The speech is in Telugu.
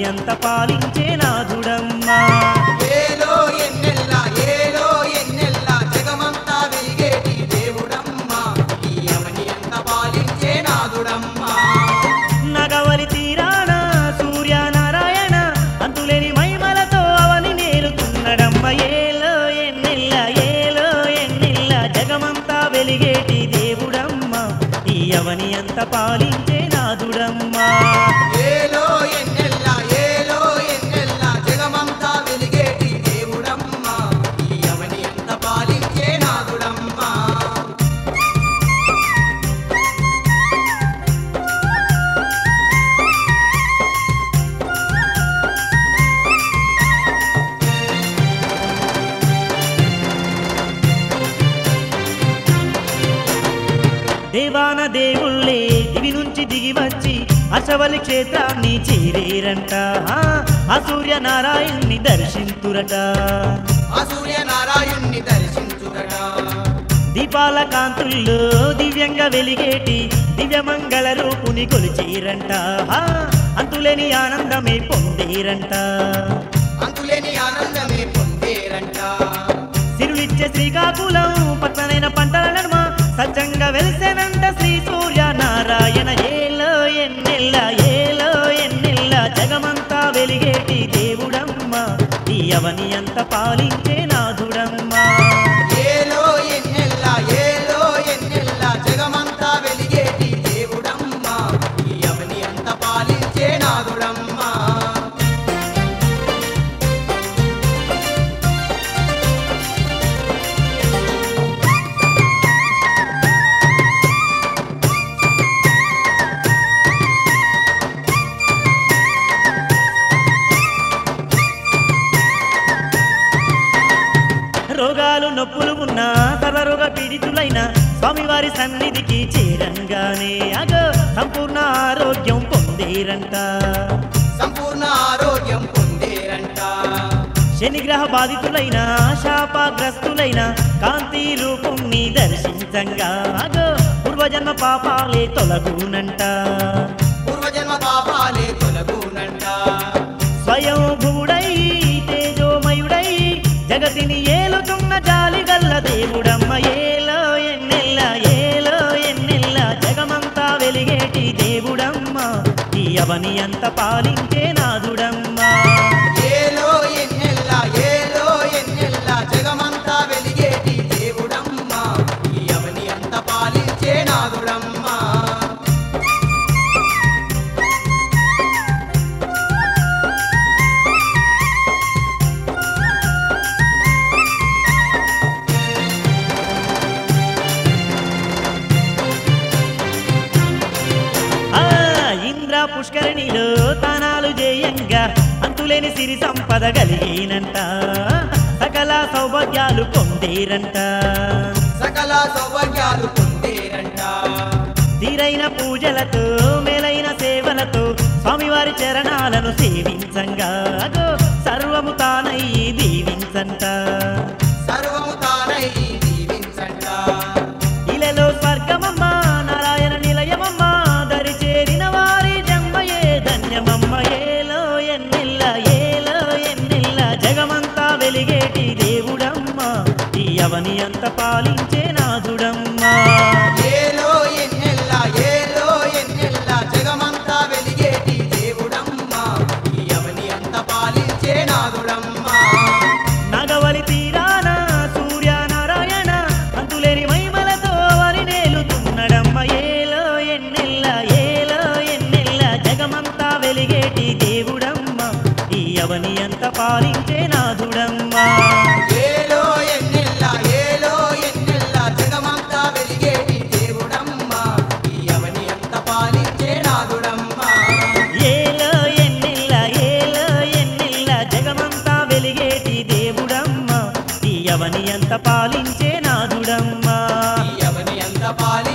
అంత పాలించే నాథుడమ్మా ఏలో ఎన్నెల్ల జగమంతా వెలిగేటి దేవుడమ్మా ఈ అవని అంత పాలించే నాథుడమ్మా నగవలి తీరాన సూర్యనారాయణ అంతులేని మహిమలతో అవని నేలుతున్నాడమ్మ ఏలో ఎన్నెల్ల జగమంతా వెలిగేటి దేవుడమ్మా ఈ అవని అంత పాలించే నాథుడమ్మా ఏలో ఎన్నెల్ల జగమంతా వెలిగేటి దేవుడమ్మా ఈ అవని అంత పాలించే నాథుడమ్మా దేవాన దేవుళ్ళే దివి నుంచి దిగి వచ్చి అశవలి క్షేత్రాన్ని చేరేరంట ఆ సూర్యనారాయణ్ణి దర్శింతురట ఆ సూర్యనారాయణ్ణి దర్శించురట దీపాల కాంతుల్లో దివ్యంగా వెలిగేటి దివ్యమంగళ రూపుని కొలిచేరంట అంతులేని ఆనందమే పొందేరంట అంతులేని ఆనందమే పొందేరంట సిరులిచ్చే శ్రీకాకుళం పచ్చనైన పంటల నడుమ సజ్జంగా వెలిసేనంట శ్రీ సూర్యనారాయణ ఏలో ఎన్నెల్ల జగమంతా వెలిగేటి దేవుడమ్మా ఈ అవని అంత పాలించే నాథుడమ్మా ఏలో ఎన్నెల్ల జగమంతా వెలిగేటి దేవుడమ్మా ఈ అవని అంత పాలించే నాథుడమ్మా రోగాలు నొప్పులు ఉన్నా సర్వరోగ పీడితులైన స్వామివారి సన్నిధికి చేరంగానే అగో సంపూర్ణ ఆరోగ్యం పొందేరంట సంపూర్ణ ఆరోగ్యం పొందేరంట శనిగ్రహ బాధితులైన శాపగ్రస్తులైన కాంతి రూపుణ్ణి దర్శించంగా అగో పూర్వజన్మ పాపాలే తొలగునంట పూర్వజన్మ పాపాలే తొలగునంట స్వయం భూడై తేజోమయుడై జగతిని ఏలుతున్న జాలిగల్ల దేవుడమ్మ ఏలో ఎన్నెల్ల జగమంతా వెలిగేటి దేవుడమ్మ ఈ అవని అంత పాలించే నాథుడమ్మా ఏలో ఎన్నెల్ల జగమంతా వెలిగేటి దేవుడమ్మా ఈ అవని అంత పాలించే నాథుడమ్మా ఇంద్ర పుష్కరిణిలో తానాలు జయంగా అంతులేని సిరి సంపద కలిగినంట సకల సౌభాగ్యాలు పొందేరంట సకల సౌభాగ్యాలు పొందేరంట తీరైన పూజలతో మేలైన సేవలతో స్వామివారి చరణాలను సేవించంగా అగో సర్వము తానై దీవించంట సర్వము తానై దీవించంట ఇలలో స్వర్గమమ్మ నారాయణ నిలయమమ్మ దరి చేరిన వారి జన్మయే ధన్యమమ్మ ఏలో ఎన్నెల్ల జగమంతా వెలిగేటి దేవుడమ్మ ఈ అవని అంత పాలించే నాథుడమ్మా ఏలో ఎన్నెల్ల జగమంతా వెలిగేటి దేవుడమ్మా ఈ అవని అంత పాలించే నాథుడమ్మా నగవలి తీరాన సూర్యనారాయణ అంతులేని మహిమలతో అవని నేలుతున్నాడమ్మ ఏలో ఎన్నెల్ల జగమంతా వెలిగేటి దేవుడమ్మ ఈ అవని అంత పాలించే నాథుడమ్మా ఏలో ఎన్నెల్ల జగమంతా వెలిగేటి దేవుడమ్మా ఈ అవని అంత పాలించే నాథుడమ్మా ఏలో ఎన్నెల్ల జగమంతా వెలిగేటి దేవుడమ్మ ఈ అవని అంత పాలించే నాథుడమ్మా ఈ అవని అంత పాలి